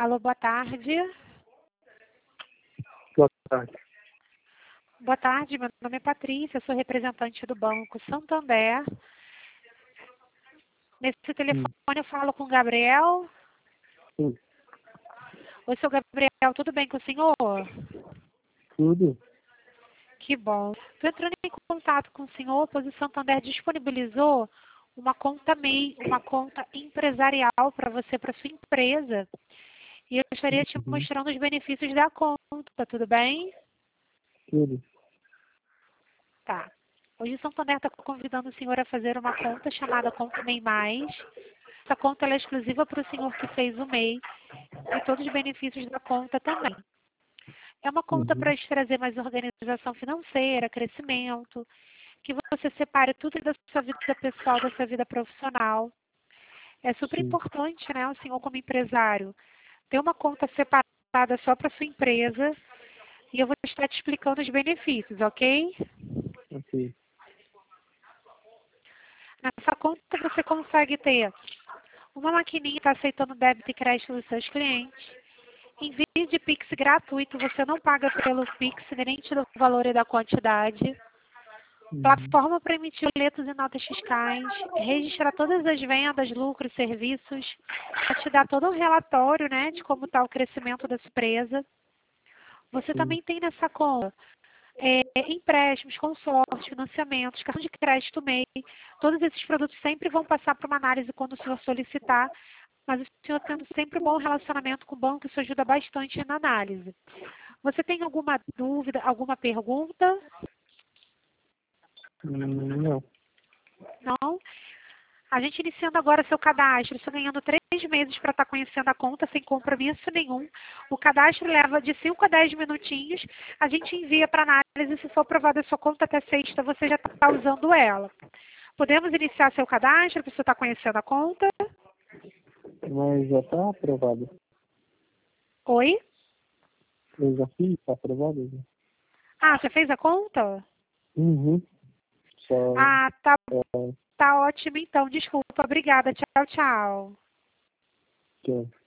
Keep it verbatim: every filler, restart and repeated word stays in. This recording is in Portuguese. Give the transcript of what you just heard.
Alô, boa tarde. Boa tarde. Boa tarde, meu nome é Patrícia, sou representante do Banco Santander. Nesse telefone Hum. eu falo com o Gabriel. Sim. Oi, seu Gabriel, tudo bem com o senhor? Tudo? Que bom. Estou entrando em contato com o senhor, pois o Santander disponibilizou uma conta M E I, uma conta empresarial para você, para sua empresa. E eu estaria te Uhum. mostrando os benefícios da conta, tudo bem? Tudo. Tá. Hoje o Santander está convidando o senhor a fazer uma conta chamada Conta M E I Mais. Essa conta ela é exclusiva para o senhor que fez o M E I e todos os benefícios da conta também. É uma conta Uhum. para te trazer mais organização financeira, crescimento, que você separe tudo da sua vida pessoal, da sua vida profissional. É super Sim. importante, né, o senhor como empresário, ter uma conta separada só para sua empresa e eu vou estar te explicando os benefícios, ok? Ok. Nessa conta você consegue ter uma maquininha que está aceitando débito e crédito dos seus clientes. Envio de Pix gratuito, você não paga pelo Pix, nem tira o valor e da quantidade. Uhum. Plataforma para emitir boletos e notas fiscais, registrar todas as vendas, lucros, serviços, para te dar todo um relatório, né, de como está o crescimento da sua empresa. Você Sim. também tem nessa conta é, empréstimos, consórcios, financiamentos, cartão de crédito M E I. Todos esses produtos sempre vão passar por uma análise quando o senhor solicitar, mas o senhor tendo sempre um bom relacionamento com o banco, isso ajuda bastante na análise. Você tem alguma dúvida, alguma pergunta? Hum, Não. Não? A gente iniciando agora seu cadastro, você ganhando três meses para estar conhecendo a conta sem compromisso nenhum. O cadastro leva de cinco a dez minutinhos. A gente envia para análise. Se for aprovada a sua conta até sexta, você já está usando ela. Podemos iniciar seu cadastro para você estar conhecendo a conta? Mas já está aprovado. Oi? Eu já fiz, está aprovado já. Ah, você fez a conta? Uhum. Só. Ah, tá, Só. tá ótimo então. Desculpa. Obrigada. Tchau, tchau. Tchau.